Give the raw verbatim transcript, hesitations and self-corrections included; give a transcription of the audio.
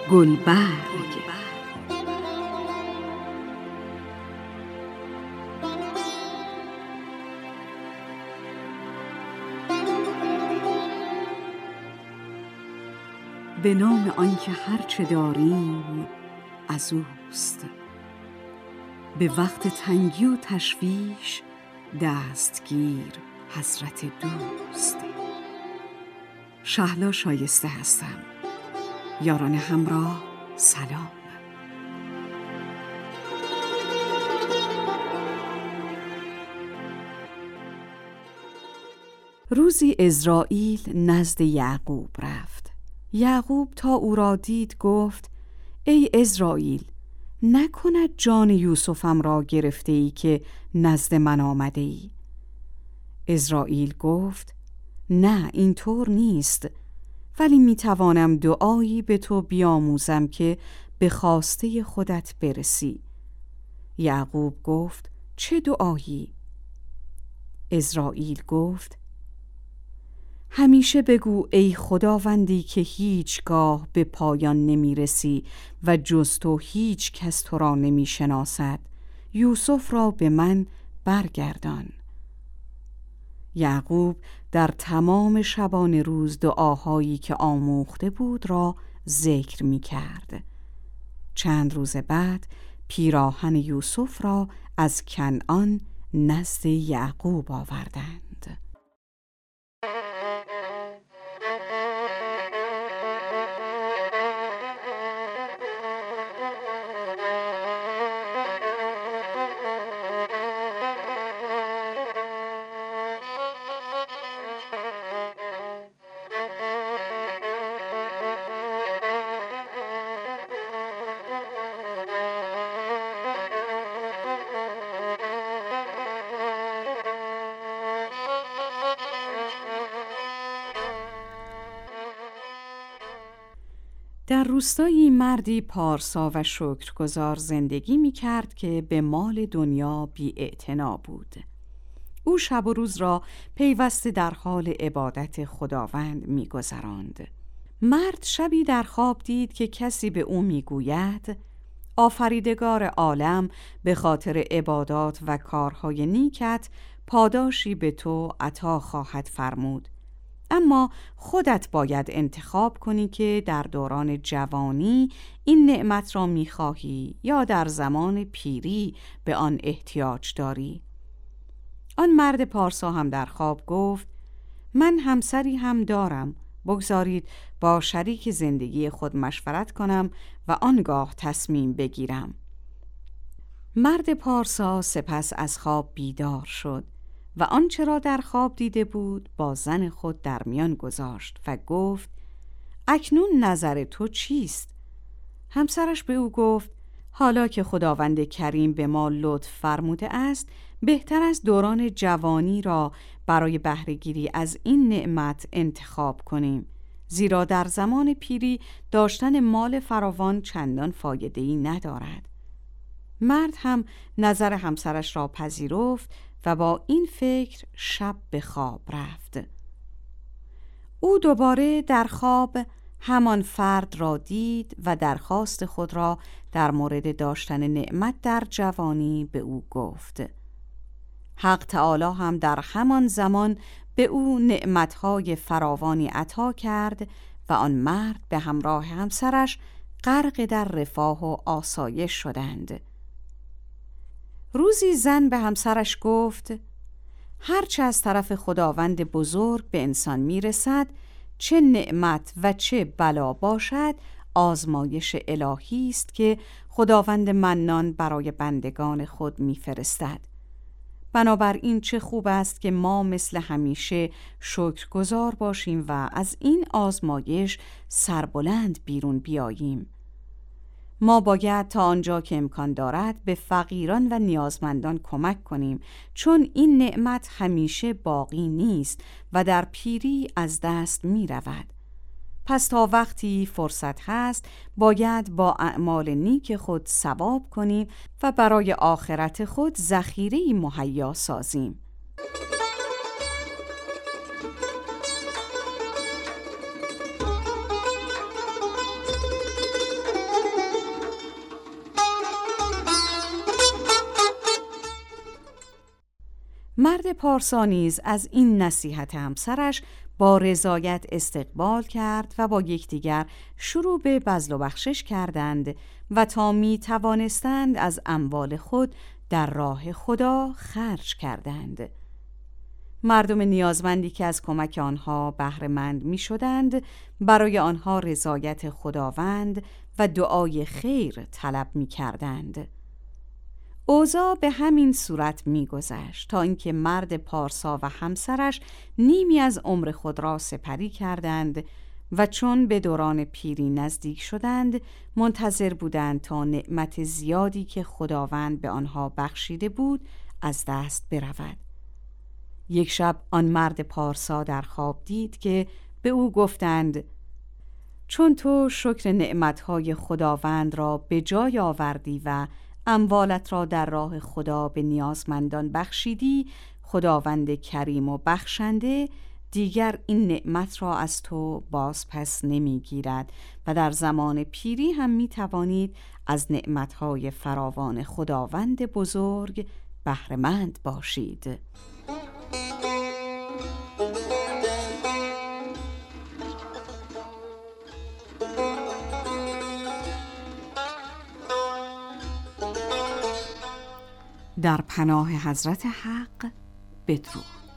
گلبرگ. به نام آنکه هرچه داریم از اوست، به وقت تنگی و تشویش دستگیر حضرت دوست. شهلا شایسته هستم. یاران همراه سلام. روزی عزراییل نزد یعقوب رفت. یعقوب تا او را دید گفت: ای عزراییل، نکند جان یوسفم را گرفته ای که نزد من آمده ای؟ عزراییل گفت: نه، اینطور نیست، ولی می توانم دعایی به تو بیاموزم که به خواسته خودت برسی. یعقوب گفت: چه دعایی؟ عزراییل گفت: همیشه بگو ای خداوندی که هیچگاه به پایان نمی رسی و جز تو هیچ کس تو را نمی شناسد، یوسف را به من برگردان. یعقوب در تمام شبانه روز دعاهایی که آموخته بود را ذکر می کرد. چند روز بعد پیراهن یوسف را از کنعان نزد یعقوب آوردند. در روستایی مردی پارسا و شکرگزار زندگی می کرد که به مال دنیا بی‌اعتنا بود. او شب و روز را پیوسته در حال عبادت خداوند می گذراند. مرد شبی در خواب دید که کسی به او می گوید: آفریدگار عالم به خاطر عبادات و کارهای نیکت پاداشی به تو عطا خواهد فرمود، اما خودت باید انتخاب کنی که در دوران جوانی این نعمت را می‌خواهی یا در زمان پیری به آن احتیاج داری. آن مرد پارسا هم در خواب گفت: من همسری هم دارم، بگذارید با شریک زندگی خود مشورت کنم و آنگاه تصمیم بگیرم. مرد پارسا سپس از خواب بیدار شد و آنچه را در خواب دیده بود با زن خود در میان گذاشت و گفت: اکنون نظر تو چیست؟ همسرش به او گفت: حالا که خداوند کریم به ما لطف فرموده است، بهتر از دوران جوانی را برای بهره‌گیری از این نعمت انتخاب کنیم، زیرا در زمان پیری داشتن مال فراوان چندان فایده‌ای ندارد. مرد هم نظر همسرش را پذیرفت و با این فکر شب به خواب رفت. او دوباره در خواب همان فرد را دید و درخواست خود را در مورد داشتن نعمت در جوانی به او گفت. حق تعالی هم در همان زمان به او نعمتهای فراوانی عطا کرد و آن مرد به همراه همسرش غرق در رفاه و آسایش شدند. روزی زن به همسرش گفت: هرچه از طرف خداوند بزرگ به انسان میرسد، چه نعمت و چه بلا باشد، آزمایش الهی است که خداوند منان برای بندگان خود میفرستد. بنابراین چه خوب است که ما مثل همیشه شکرگزار باشیم و از این آزمایش سربلند بیرون بیاییم. ما باید تا آنجا که امکان دارد به فقیران و نیازمندان کمک کنیم، چون این نعمت همیشه باقی نیست و در پیری از دست می رود. پس تا وقتی فرصت هست باید با اعمال نیک خود ثواب کنیم و برای آخرت خود ذخیره‌ای مهیا سازیم. مرد پارسا نیز از این نصیحت همسرش با رضایت استقبال کرد و با یکدیگر شروع به بذل و بخشش کردند و تا می توانستند از اموال خود در راه خدا خرج کردند. مردم نیازمندی که از کمک آنها بهره مند می شدند برای آنها رضایت خداوند و دعای خیر طلب می کردند. اوضاع به همین صورت می گذشت تا اینکه مرد پارسا و همسرش نیمی از عمر خود را سپری کردند و چون به دوران پیری نزدیک شدند منتظر بودند تا نعمت زیادی که خداوند به آنها بخشیده بود از دست برود. یک شب آن مرد پارسا در خواب دید که به او گفتند: چون تو شکر نعمتهای خداوند را به جای آوردی و اموالت را در راه خدا به نیازمندان بخشیدی، خداوند کریم و بخشنده دیگر این نعمت را از تو باز پس نمی گیرد و در زمان پیری هم می توانید از نعمتهای فراوان خداوند بزرگ بهره مند باشید. در پناه حضرت حق بدرود.